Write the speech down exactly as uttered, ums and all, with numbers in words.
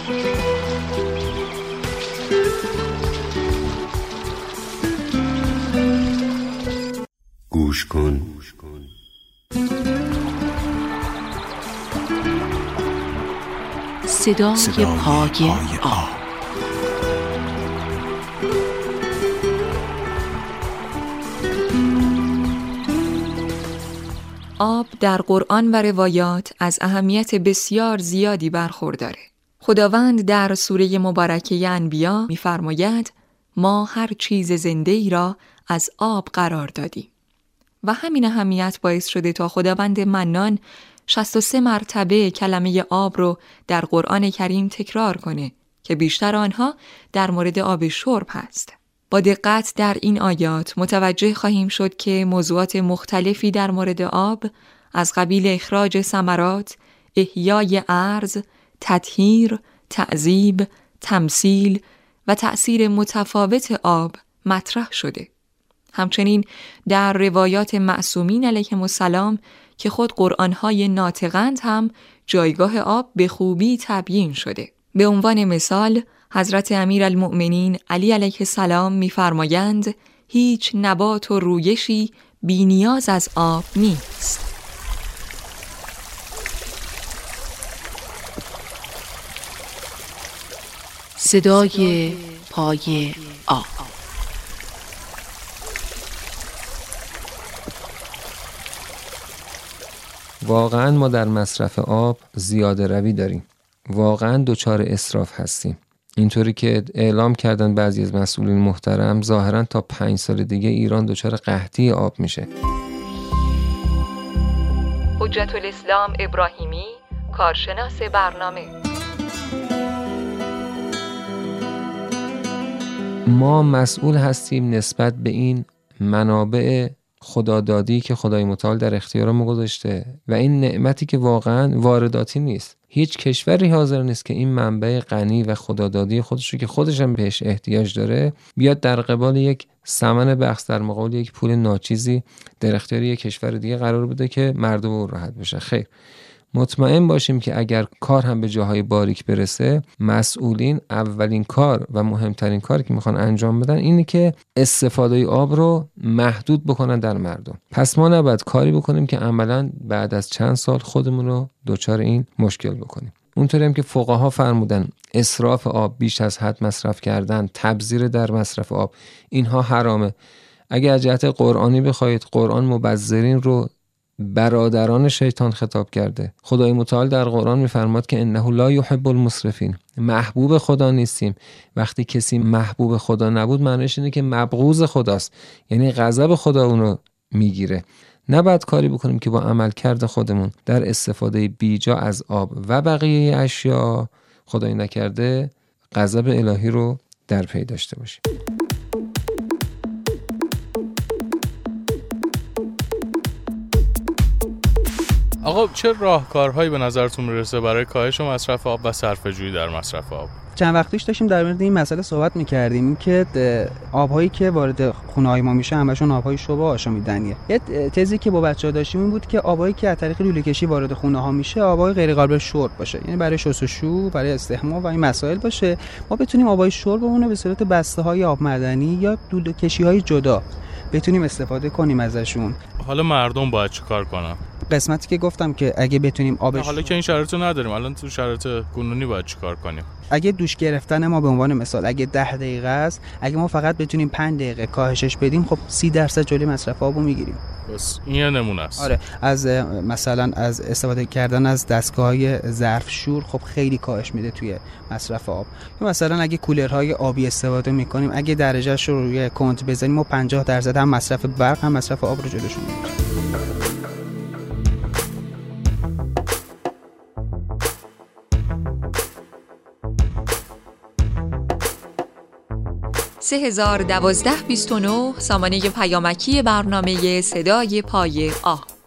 گوش کن. صدای, صدای پای آب. آب در قرآن و روایات از اهمیت بسیار زیادی برخورداره. خداوند در سوره مبارکه انبیا می‌فرماید ما هر چیز زنده‌ای را از آب قرار دادیم و همین اهمیت باعث شده تا خداوند منان شصت و سه مرتبه کلمه آب رو در قرآن کریم تکرار کنه که بیشتر آنها در مورد آب شرب هست. با دقت در این آیات متوجه خواهیم شد که موضوعات مختلفی در مورد آب از قبیل اخراج ثمرات، احیای ارض، تطهیر، تعذیب، تمثیل و تأثیر متفاوت آب مطرح شده. همچنین در روایات معصومین علیهم السلام که خود قرآن‌های ناطقند هم جایگاه آب به خوبی تبیین شده. به عنوان مثال حضرت امیرالمؤمنین علی علیه السلام می‌فرمایند هیچ نبات و رویشی بی نیاز از آب نیست. صدای پای آب. واقعا ما در مصرف آب زیاده روی داریم. واقعا دچار اسراف هستیم. اینطوری که اعلام کردن بعضی از مسئولین محترم ظاهرا تا پنج سال دیگه ایران دچار قحطی آب میشه. حجت الاسلام ابراهیمی، کارشناس برنامه. ما مسئول هستیم نسبت به این منابع خدادادی که خدای متعال در اختیارمون گذاشته و این نعمتی که واقعا وارداتی نیست. هیچ کشوری حاضر نیست که این منبع غنی و خدادادی خودش رو که خودش هم بهش احتیاج داره بیاد در قبال یک ثمن بخس در مقابل یک پول ناچیزی در اختیار یک کشور دیگه قرار بده که مردم اون راحت بشه. خیر، مطمئن باشیم که اگر کار هم به جاهای باریک برسه، مسئولین اولین کار و مهمترین کاری که میخوان انجام بدن اینه که استفاده آب رو محدود بکنن در مردم. پس ما نباید کاری بکنیم که عملاً بعد از چند سال خودمون رو دچار این مشکل بکنیم. اونطوری هم که فقها فرمودن اسراف آب، بیش از حد مصرف کردن، تبذیر در مصرف آب، اینها حرامه. اگه از جهت قرآنی بخواید، قرآن مبذرین رو برادران شیطان خطاب کرده. خدای متعال در قرآن میفرماد که انه لا یحب المسرفین، محبوب خدا نیستیم. وقتی کسی محبوب خدا نبود معنیش اینه که مبغوض خداست، یعنی غضب خدا اونو میگیره. نباید کاری بکنیم که با عملکرد خودمون در استفاده بیجا از آب و بقیه اشیا خدای نکرده غضب الهی رو در پی داشته باشیم. آقا چه راهکارهایی به نظرتون میرسه برای کاهش مصرف آب و صرفه‌جویی در مصرف آب؟ چند وقت پیش داشتیم در مورد این مسئله صحبت می‌کردیم، این که آب‌هایی که وارد خونه‌های ما میشه همشون آب‌های شرب و آشامیدنیه. یه تزی که با بچه‌ها داشتیم این بود که آبایی که از طریق لوله‌کشی وارد خونه‌ها میشه آبای غیر قابل شرب باشه، یعنی برای شستشو، برای استحمام و این مسائل باشه. ما بتونیم آبای شربمون رو به صورت بسته‌های آب معدنی یا لوله‌کشی‌های جدا بتونیم استفاده کنیم ازشون. حالا مردم باید چیکار کنن؟ قسمتی که گفتم که اگه بتونیم آبش، حالا که این شرایط رو نداریم، الان تو شرایط کنونی باید چیکار کنیم؟ اگه دوش گرفتن ما به عنوان مثال اگه ده دقیقه است، اگه ما فقط بتونیم پنج دقیقه کاهشش بدیم، خب سی درصد جلوی مصرف آبو میگیریم. بس این یه نمونه است. آره، از مثلا از استفاده کردن از دستگاه‌های ظرفشور خب خیلی کاهش میده توی مصرف آب. مثلا اگه کولرهای آبی استفاده میکنیم، اگه درجهش رو روی کنت بزنیم و پنجاه درصد هم مصرف برق هم مصرف آب رو جلوشون میگیریم. سه هزار و دوازده بیست و نه سامانه پیامکی برنامه صدای پای آب.